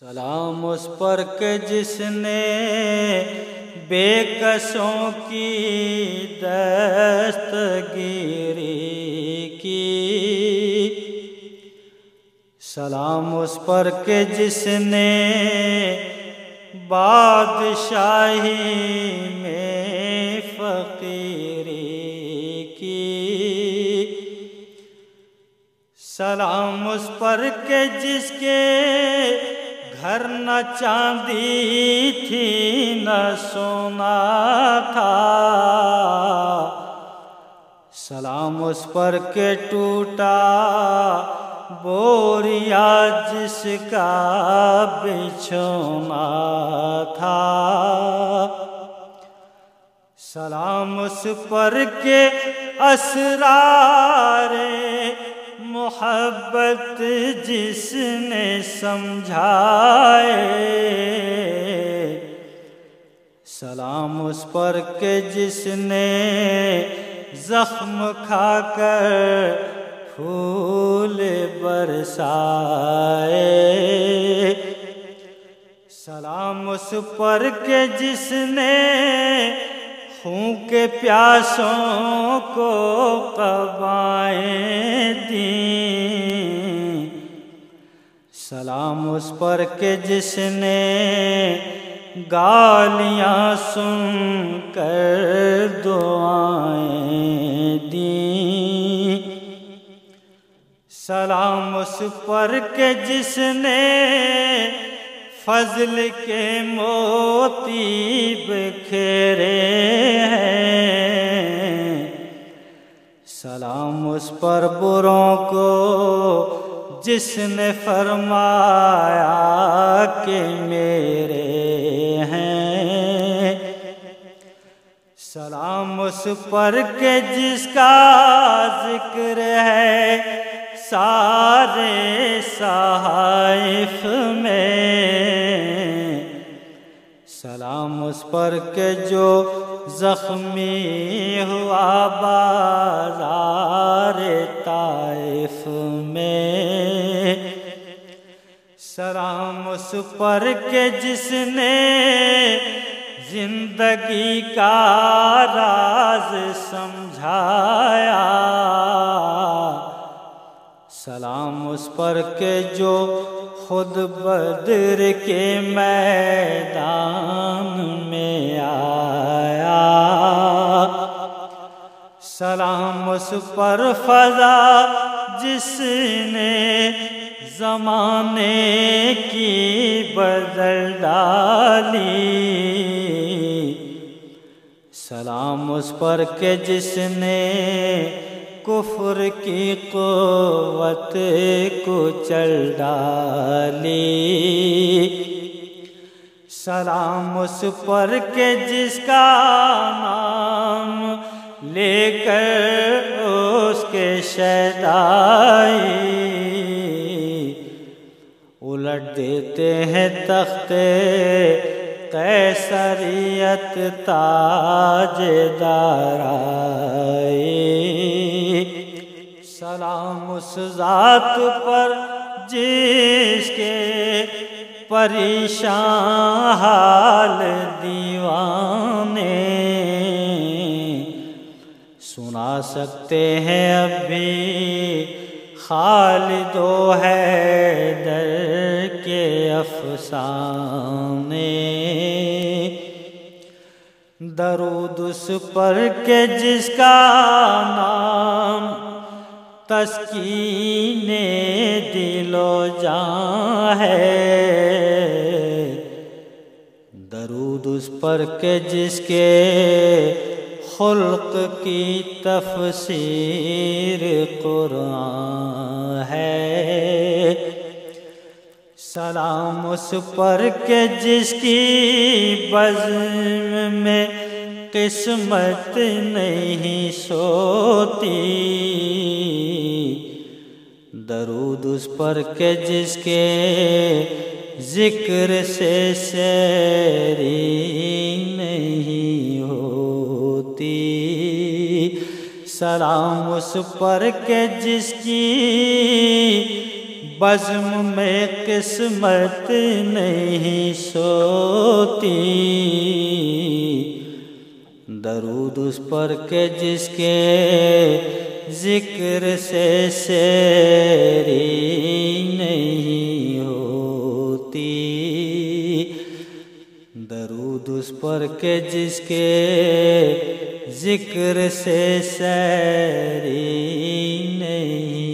سلام اس پر کہ جس نے بے کسوں کی دستگیری کی، سلام اس پر کہ جس نے بادشاہی میں فقیری کی، سلام اس پر کہ جس کے گھر نہ چاندی تھی نہ سونا تھا، سلام اس پر کہ ٹوٹا بوریا جس کا بچھونا تھا، سلام اس پر کہ اسرار محبت جس نے سمجھائے، سلام اس پر کہ جس نے زخم کھا کر پھول برسائے، سلام اس پر کہ جس نے خون کے پیاسوں کو قبائیں دیں، سلام اس پر کہ جس نے گالیاں سن کر دعائیں دیں، سلام اس پر کہ جس نے فضل کے موتی بکھیرے ہیں، سلام اس پر بروں کو جس نے فرمایا کہ میرے ہیں، سلام اس پر کہ جس کا ذکر ہے سارے صحائف میں، سلام اس پر کہ جو زخمی ہوا بازار طائف میں، سلام اس پر کہ جس نے زندگی کا راز سمجھایا، سلام اس پر کہ جو خود بدر کے میدان میں آیا، سلام اس پر فضا جس نے زمانے کی بدل ڈالی، سلام اس پر کہ جس نے کفر کی قوت کچل ڈالی، سلام اس پر کہ جس کا نام لے کر اس کے شیدائی الٹ دیتے ہیں تختے قیصریت تاجدارائی، سلام اس ذات پر جس کے پریشان حال دیوانے سنا سکتے ہیں اب بھی خالد و حیدر کے افسانے، درود اس پر کہ جس کا نام تسکین دل و جاں ہے، درود اس پر کہ جس کے خلق کی تفسیر قرآن ہے، سلام اس پر کہ جس کی بزم میں قسمت نہیں سوتی، درود اس پر کہ جس کے ذکر سے سیری نہیں ہوتی، سلام اس پر کہ جس کی بزم میں قسمت نہیں سوتی، درود اس پر کہ جس کے ذکر سے سیری نہیں ہوتی، درود اس پر کہ جس کے ذکر سے سیری نہیں